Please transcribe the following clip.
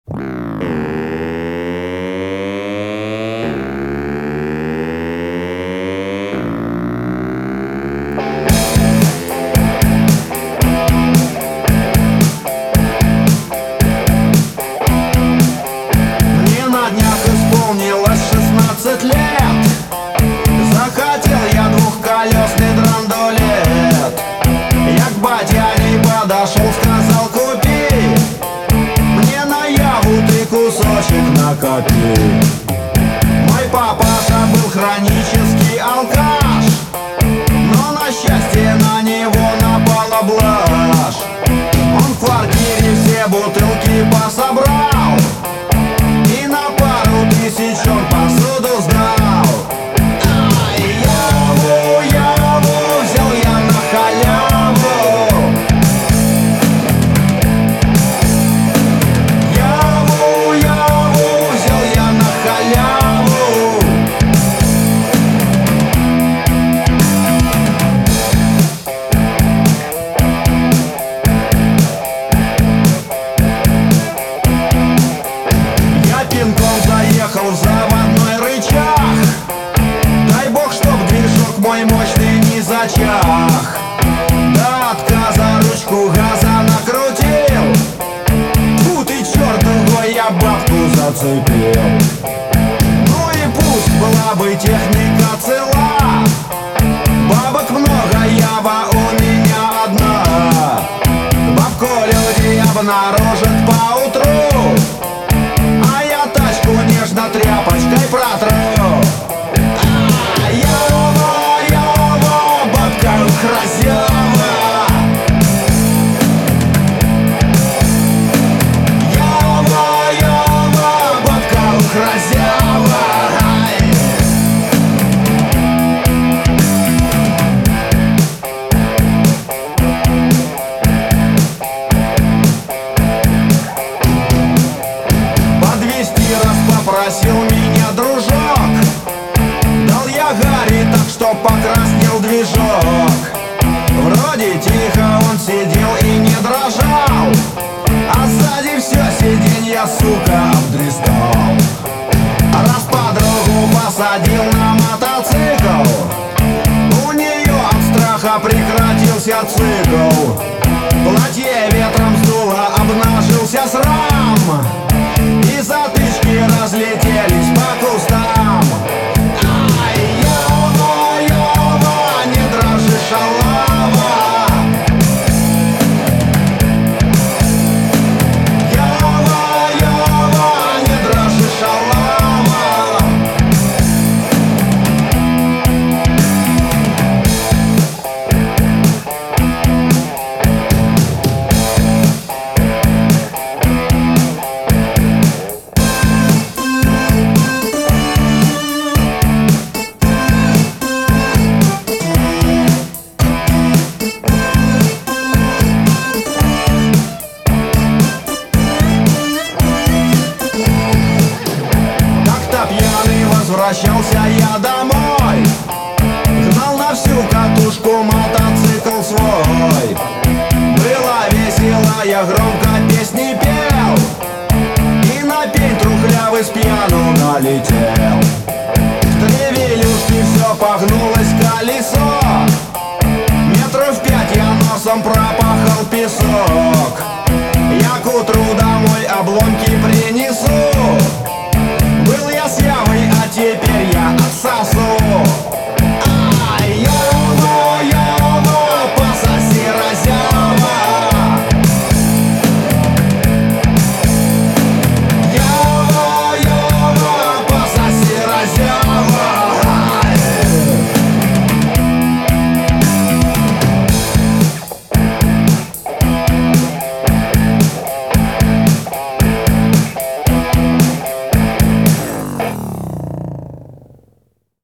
Мне на днях исполнилось 16 лет. Захотел я двухколесный драндулет. Я к батяне подошел, сказал: купи мне на яву ты кусочек накопи. Мой папаша был хронический алкаш, но на счастье на него напала блажь. Он в квартире все бутылки пособрал и на пару тысяч он посуду сдал. Яву взял я на халяву. Яву взял я на халяву. Я пинком заехал в заводной рычаг. Дай бог, чтоб движок мой мощный не зачах. До отказа ручку газа накрутил. Фу ты, чертовой, я бабку зацепил. Ну и пусть была бы техника цела, бабок много, ява у меня одна. Бабку люди обнаружат поутру, а я тачку нежно тряпочкой протру. Ява, бабка хразява. Ява, бабка хразява. Подвезти раз попросил меня дружок. Дал я Гарри так, что покраснел движок. Вроде тихо он сидел и не дрожал, а сзади все сиденье, сука, обдристал. Раз подругу посадил на мотоцикл, у нее от страха прекратился цикл. Платье ветром сдуло, обнажился срам, и затычки разлетелись по кустам. Ява, не дрожи, шалава. Ява, не дрожи, шалава. Пьяный возвращался я домой, гнал на всю катушку мотоцикл свой. Было весело, я громко песни пел, и на пень трухлявый с пьяну налетел. В тревелюшке все погнулось колесо, метров 5 я носом пропахал песок. Я к утру домой обломки